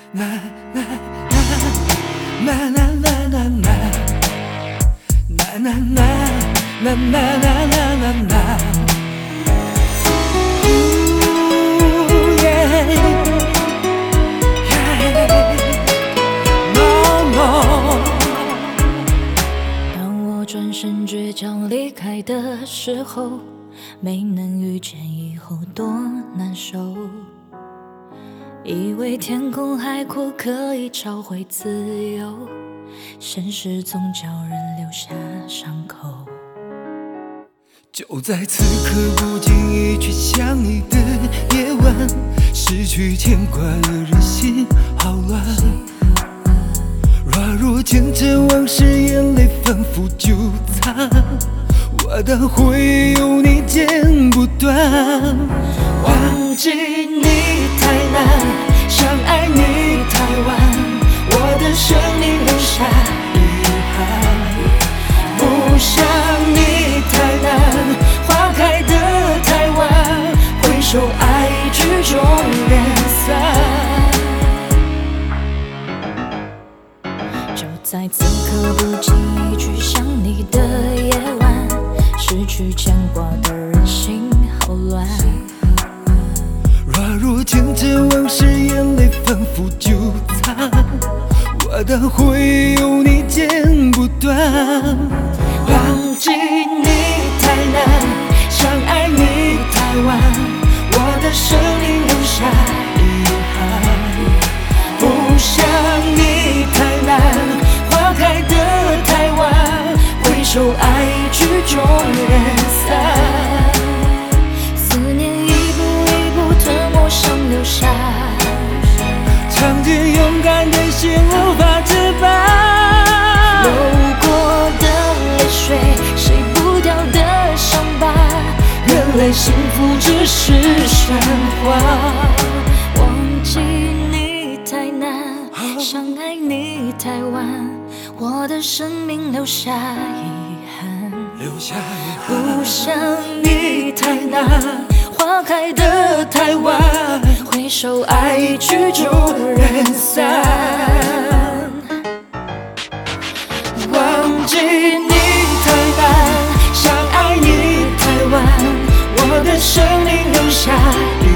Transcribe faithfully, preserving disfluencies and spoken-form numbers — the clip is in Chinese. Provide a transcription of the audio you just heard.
啦啦啦啦啦啦啦啦啦啦啦啦啦啦啦。 当我转身倔强离开的时候，没能遇见以后多难受。以为天空海阔可以找回自由，现实总叫人留下伤口。 就在此刻，不经意去想你的夜晚，失去牵挂的人心好乱。软如坚贞往事，眼泪反复纠缠，我的回忆有你剪不断。忘记你太难，想爱你太晚，我的生命留下遗憾。不想你太难，花开得太晚，回首爱曲终人散。 就在此刻，不经意去想你的夜晚，失去牵挂的人心好乱。 软如坚贞往事，眼泪反复纠缠，我的回忆有你剪不断。忘记你太难，想爱你太晚，我的生命留下遗憾。不想你太难，花开得太晚，回首爱曲终人散。 思念一步一步吞没想留下， 尝尽勇敢的心无法自拔。 流过的泪水，洗不掉的伤疤， 原来幸福只是神话。 忘记你太难，想爱你太晚，我的生命留下遗憾。 留下遗憾。 不想你太难，花开得太晚，回首爱曲终人散。 忘记你太难，想爱你太晚，我的生命留下遗